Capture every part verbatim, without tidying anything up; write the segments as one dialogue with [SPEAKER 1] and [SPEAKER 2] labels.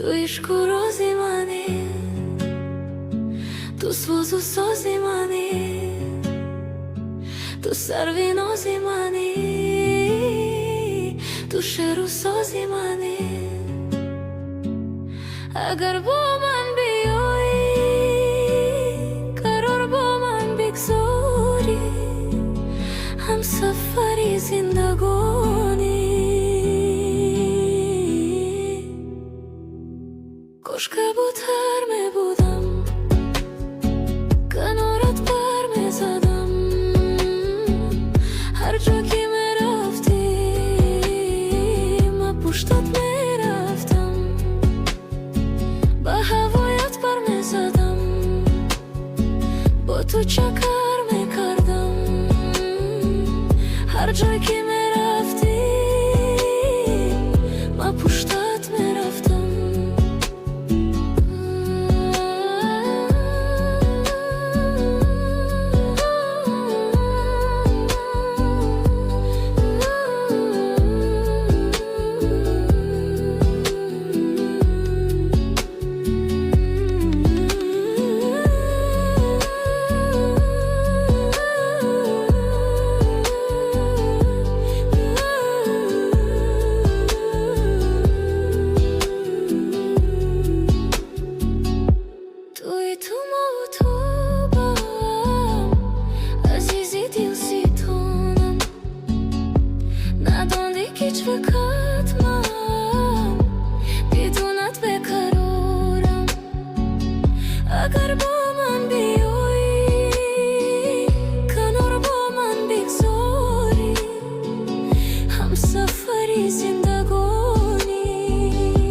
[SPEAKER 1] تو عشق و رازی منی، تو سوز و سازی منی، تو سروی نازی منی، تو شعر و سازی منی. اگر با من بیایی، قرار با من بگذاری، هم سفری زندگانی. کاش کبوتر می بودم، کنارت پر می زدم، هر جا که می رفتی من پشتت می رفتم، با هوایت پر می زدم، با تو چکر می کردم، هر جا که می رفتی من پشتت می رفتم. هیچ وقت من بدونت بقرارم، اگر با من بیایی، کنار با من بگذاری، هم سفری زندگانی.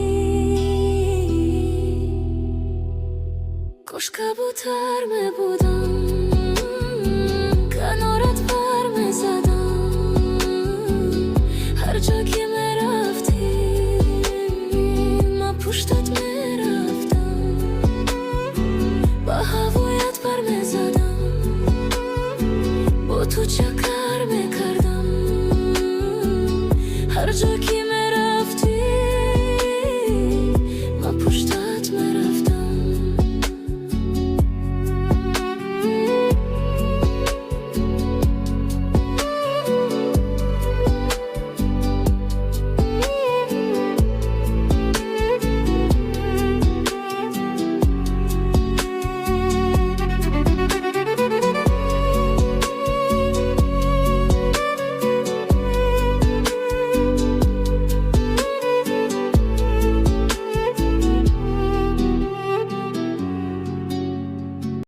[SPEAKER 1] کاش کبوتر می بودم،